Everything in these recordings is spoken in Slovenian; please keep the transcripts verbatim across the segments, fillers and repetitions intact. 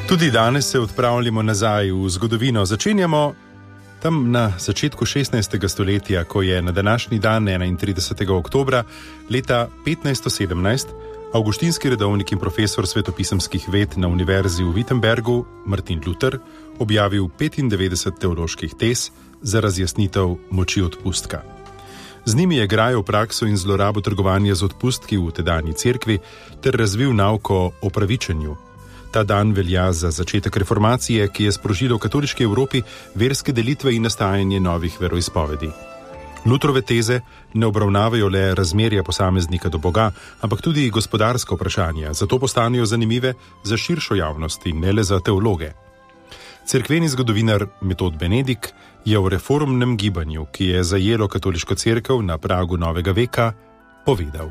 Tudi danes se odpravljamo nazaj v zgodovino. Začenjamo tam na začetku šestnajstega stoletja, ko je na današnji dan, enaintridesetega oktobra leta petnajststo sedemnajst, avguštinski redovnik in profesor svetopisemskih ved na univerzi v Wittenbergu, Martin Luther, objavil petindevetdeset teoloških tez za razjasnitev moči odpustka. Z njimi je grajal prakso in zlorabo trgovanja z odpustki v tedanji cerkvi ter razvil nauko o opravičenju. Ta dan velja za začetek reformacije, ki je sprožila v katoliški Evropi verske delitve in nastajanje novih veroizpovedi. Lutherove teze ne obravnavajo le razmerja posameznika do Boga, ampak tudi gospodarska vprašanja, zato postanejo zanimive za širšo javnost in ne le za teologe. Cerkveni zgodovinar Metod Benedik je v reformnem gibanju, ki je zajelo katoliško cerkev na pragu novega veka, povedal.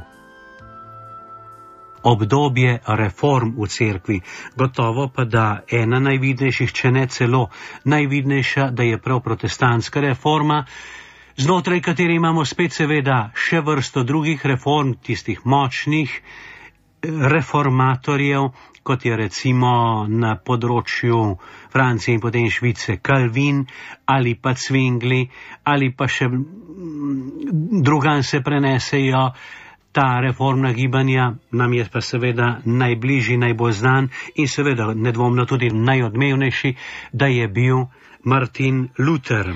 Obdobje reform v cerkvi, gotovo pa da ena najvidnejših, če ne celo najvidnejša, da je prav protestantska reforma, znotraj katere imamo spet seveda še vrsto drugih reform, tistih močnih reformatorjev, kot je recimo na področju Francije in potem Švice Calvin ali pa Zwingli, ali pa še drugam se prenesejo ta reformna gibanja, nam je pa seveda najbližji, najbolj znan in seveda nedvomno tudi najodmevnejši, da je bil Martin Luther.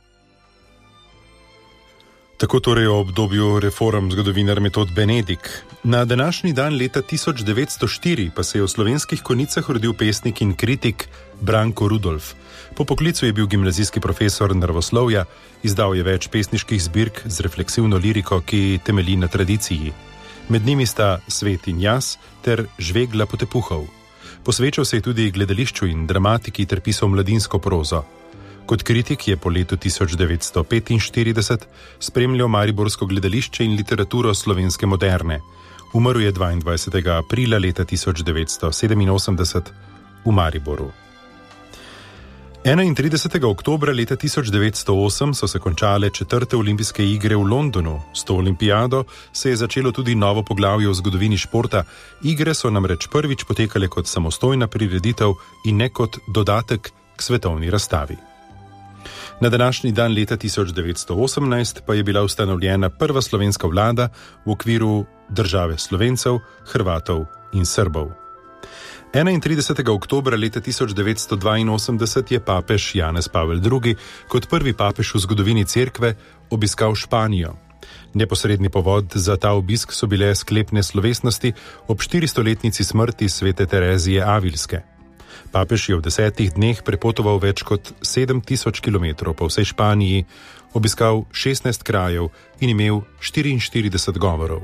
Tako torej o obdobju reform zgodovinar Metod Benedik. Na današnji dan leta tisoč devetsto štiri pa se je v Slovenskih Konjicah rodil pesnik in kritik Branko Rudolf. Po poklicu je bil gimnazijski profesor naravoslovja, izdal je več pesniških zbirk z refleksivno liriko, ki temelji na tradiciji. Med njimi sta Svet in jaz ter Žvegla potepuhov. Posvečal se je tudi gledališču in dramatiki ter pisal mladinsko prozo. Kot kritik je po letu tisoč devetsto petinštirideset spremljal mariborsko gledališče in literaturo slovenske moderne. Umrl je dvaindvajsetega aprila leta tisoč devetsto sedeminosemdeset v Mariboru. enaintridesetega oktobra leta tisoč devetsto osem so se končale četrte olimpijske igre v Londonu. S to olimpijado se je začelo tudi novo poglavje v zgodovini športa. Igre so namreč prvič potekale kot samostojna prireditev in ne kot dodatek k svetovni razstavi. Na današnji dan leta tisoč devetsto osemnajst pa je bila ustanovljena prva slovenska vlada v okviru države Slovencev, Hrvatov in Srbov. enaintridesetega oktobra leta tisoč devetsto dvainosemdeset je papež Janez Pavel drugi kot prvi papež v zgodovini cerkve obiskal Španijo. Neposredni povod za ta obisk so bile sklepne slovesnosti ob štiristoletnici smrti svete Terezije Avilske. Papež je v desetih dneh prepotoval več kot sedem tisoč kilometrov po vsej Španiji, obiskal šestnajst krajev in imel štiriinštirideset govorov.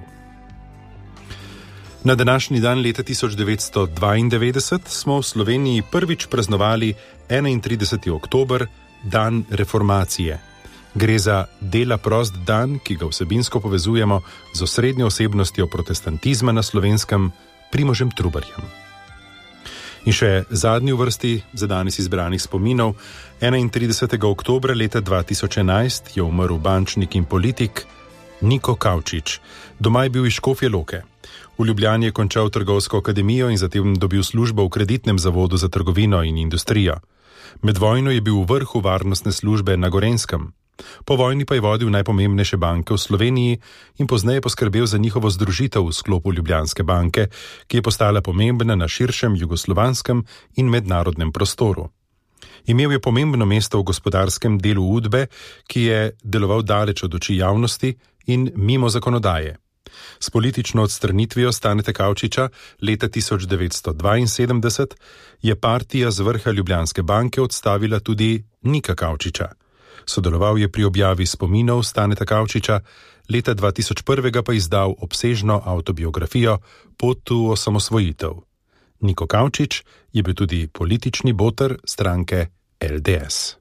Na današnji dan leta tisoč devetsto dvaindevetdeset smo v Sloveniji prvič praznovali enaintrideseti oktober, dan reformacije. Gre za dela prost dan, ki ga vsebinsko povezujemo z osrednjo osebnostjo protestantizma na Slovenskem, Primožem Trubarjem. In še zadnji v vrsti za danes izbranih spominov. enaintridesetega oktobra leta dva tisoč enajst je umrl bančnik in politik Niko Kavčič. Doma je bil iz Škofje Loke. V Ljubljani je končal trgovsko akademijo in zatem dobil službo v kreditnem zavodu za trgovino in industrijo. Med vojno je bil v vrhu varnostne službe na Gorenjskem. Po vojni pa je vodil najpomembnejše banke v Sloveniji in pozneje poskrbel za njihovo združitev v sklopu Ljubljanske banke, ki je postala pomembna na širšem jugoslovanskem in mednarodnem prostoru. Imel je pomembno mesto v gospodarskem delu Udbe, ki je deloval daleč od oči javnosti in mimo zakonodaje. S politično odstranitvijo Staneta Kavčiča leta tisoč devetsto dvainsedemdeset je partija z vrha Ljubljanske banke odstavila tudi Nika Kavčiča. Sodeloval je pri objavi spominov Staneta Kavčiča, leta dva tisoč prvega pa izdal obsežno avtobiografijo Pot v osamosvojitev. Niko Kavčič je bil tudi politični boter stranke L D S.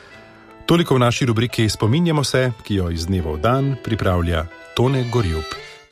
Toliko v naši rubriki Spominjamo se, ki jo iz dneva v dan pripravlja Tone Gorjup.